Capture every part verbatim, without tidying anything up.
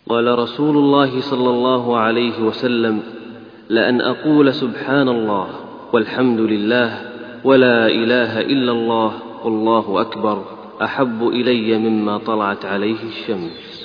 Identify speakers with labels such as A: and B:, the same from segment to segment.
A: قال رسول الله صلى الله عليه وسلم: لأن أقول سبحان الله والحمد لله ولا إله إلا الله والله أكبر أحب إلي مما طلعت عليه الشمس.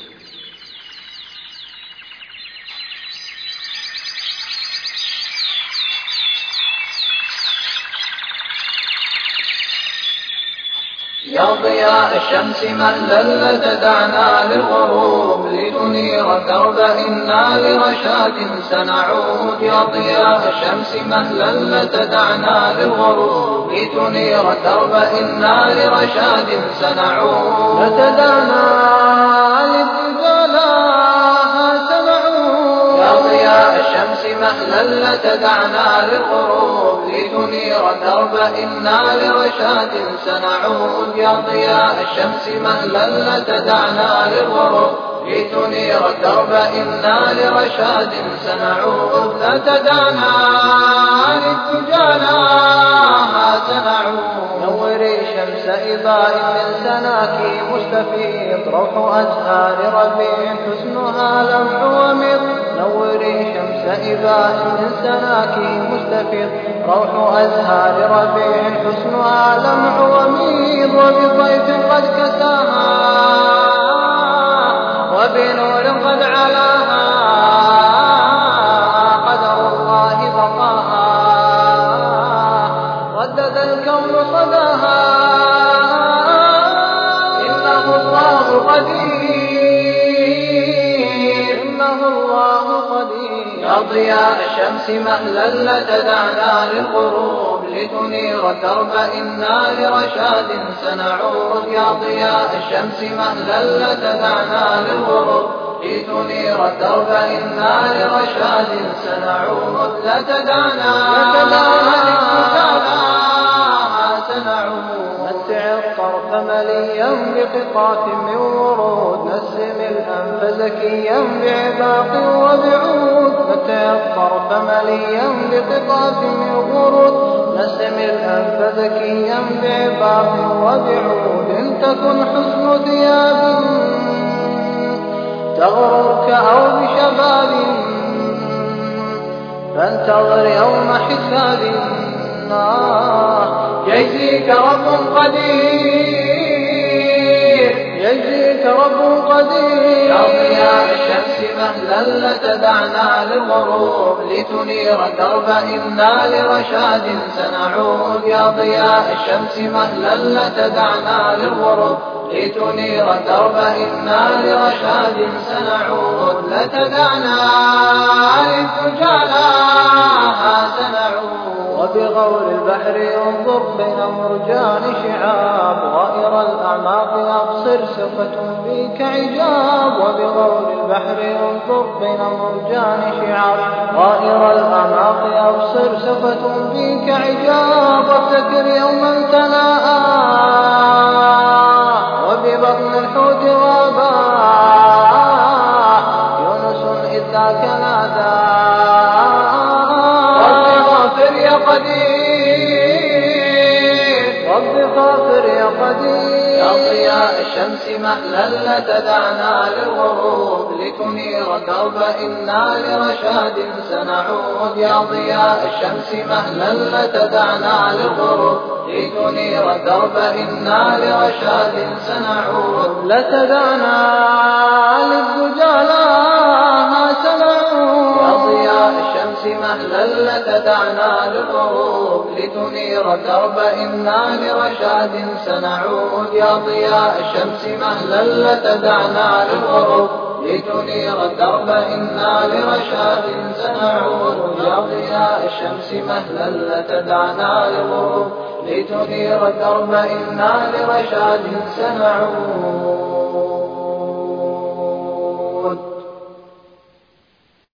B: يا ضياء الشمس مهلا لتدعنا للغروب لتنير الدرب إنا لرشاد سنعود. يا ضياء الشمس مهلا لتدعنا للغروب لتنير الدرب إنا لرشاد سنعود. لتدعنا للدجى سنعود. يا ضياء الشمس مهلا لتدعنا للغروب لتنير الدرب إنا لرشاد سنعود. يا ضياء الشمس مهلا لتدعنا للغروب لتنير الدرب إنا لرشاد سنعود. لا تدعنا للدجى سنعود. نوري شمس إضاء من سناك مستفيض روح أزهار ربيع حسنها لمع ومض. نوري شمس إضاء من سناك مستفيض روح أزهار ربيع حسنها لمع وميض. وبضيف قد كساها وبنور قد علاها قدر الله بقاها ردد الكون صداها إنه الله قدير إنه الله قدير. يا ضياء الشمس مهلا لتدعنا للغروب لتنير الدرب إنا لرشاد سنعود. يا ضياء الشمس مهلا لتدعنا للغروب لتنير الدرب إنا لرشاد سنعود. لا تدعنا سنعود. متع الطرف مليا بقطعة من ورود نسم الأنف زكيا بعباق وبعود. متع الطرف مليا بقطعة من ورود نسم الأنف زكيا بعباق وبعود. إن تكن حسن ثياب تغررك أو بشباب فانتظر يوم حساب يجزيك رب قدير يجزيك رب قدير. يا ضياء الشمس مهلا لتدعنا للغروب لتنير الدرب إنا لرشاد سنعود. يا ضياء الشمس مهلا لتدعنا للغروب لتنير الدرب إنا لرشاد سنعود. لتدعنا للدجى سنعود. وبغور البحر انظر بين مرجان شعاب غائر الأعماق أبصر صفة فيك عجاب. وبغور البحر انظر بين مرجان شعاب غائر الأعماق أبصر صفة فيك عجاب. وافتكر يوما تلاءى وببطن الحوت غابا يونس إذ ذاك نادى رب غافر يا قدير رب غافر يا قدير. يا ضياء الشمس مهلا لتدعنا للغروب لتنير الدرب إنا لرشاد سنعود. يا ضياء الشمس مهلا لتدعنا للغروب لتنير الدرب إنا لرشاد سنعود. لتدعنا للدجى سنعود. يا ضياء الشمس مهلا لتدعنا للغروب لتنير الدرب إنا لرشاد سنعود. يا ضياء الشمس مهلا لتدعنا للغروب لتنير الدرب إنا لرشاد سنعود. يا ضياء الشمس مهلا لتدعنا للغروب لتنير الدرب إنا لرشاد سنعود.